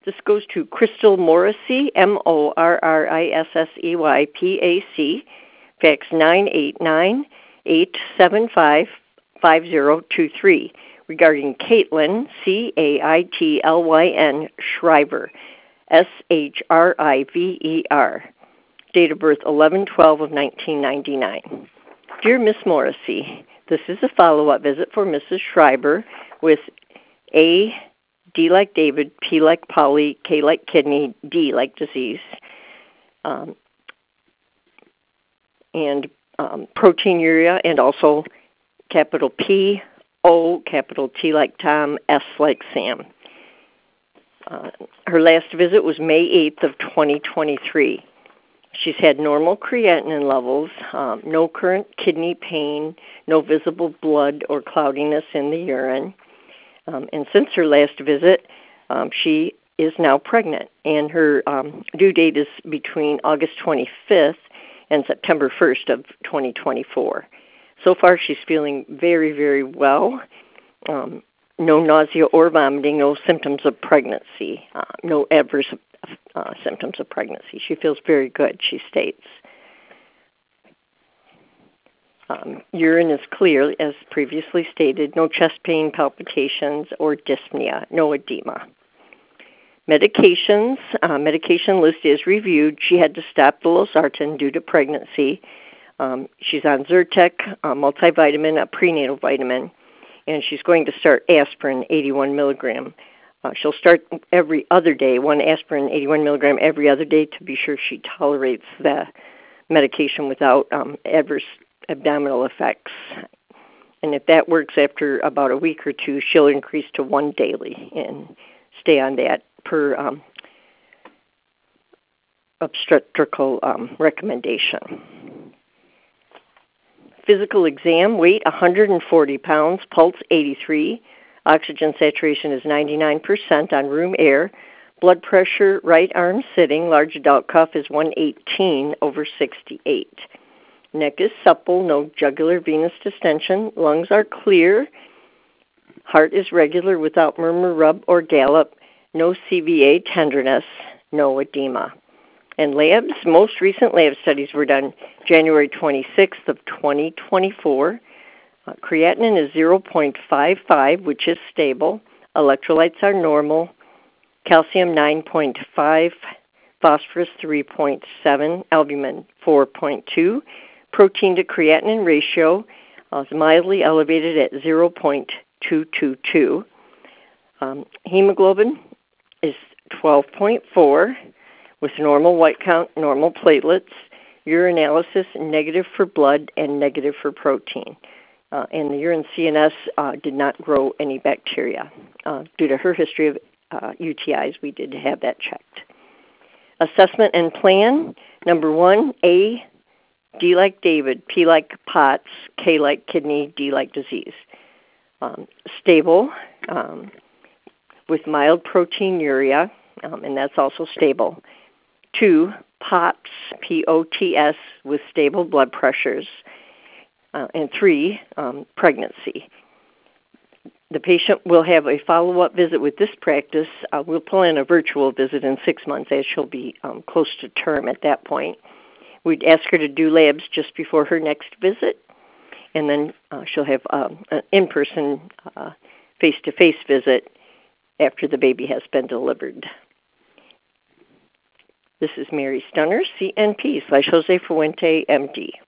This goes to Crystal Morrissey, MORRISSEYPAC, fax 989-875-5023, regarding Caitlin, CAITLYN, Shriver, SHRIVER, date of birth 11/12 of 1999. Dear Miss Morrissey, this is a follow-up visit for Mrs. Schreiber with A, D like David, P like Polly, K like kidney, D like disease, and proteinuria, and also capital P, O, capital T like Tom, S like Sam. Her last visit was May 8th of 2023. She's had normal creatinine levels, no current kidney pain, no visible blood or cloudiness in the urine. And since her last visit, she is now pregnant, and her due date is between August 25th and September 1st of 2024. So far, she's feeling very, very well. No nausea or vomiting, no symptoms of pregnancy, no adverse symptoms of pregnancy. She feels very good, she states. Urine is clear, as previously stated. No chest pain, palpitations, or dyspnea. No edema. Medications. Medication list is reviewed. She had to stop the losartan due to pregnancy. She's on Zyrtec, multivitamin, a prenatal vitamin, and she's going to start aspirin, 81 milligram. She'll start every other day, one aspirin, 81 milligram every other day, to be sure she tolerates the medication without adverse abdominal effects. And if that works, after about a week or two, she'll increase to one daily and stay on that per obstetrical recommendation. Physical exam, weight 140 pounds, pulse 83, oxygen saturation is 99% on room air, blood pressure, right arm sitting, large adult cuff is 118/68. Neck is supple, no jugular venous distension, lungs are clear, heart is regular without murmur, rub, or gallop, no CVA tenderness, no edema. And labs, most recent lab studies were done January 26th of 2024. Creatinine is 0.55, which is stable. Electrolytes are normal. Calcium 9.5, phosphorus 3.7, albumin 4.2. Protein to creatinine ratio is mildly elevated at 0.222. Hemoglobin is 12.4 with normal white count, normal platelets. Urinalysis negative for blood and negative for protein. And the urine CNS did not grow any bacteria. Due to her history of UTIs, we did have that checked. Assessment and plan, number 1, A, D like David, P like POTS, K like kidney, D like disease. Stable with mild proteinuria, and that's also stable. 2, POTS, P-O-T-S, with stable blood pressures. And 3, pregnancy. The patient will have a follow-up visit with this practice. We'll plan a virtual visit in 6 months, as she'll be close to term at that point. We'd ask her to do labs just before her next visit, and then she'll have an in-person, face-to-face visit after the baby has been delivered. This is Mary Stunner, CNP /Jose Fuente, MD.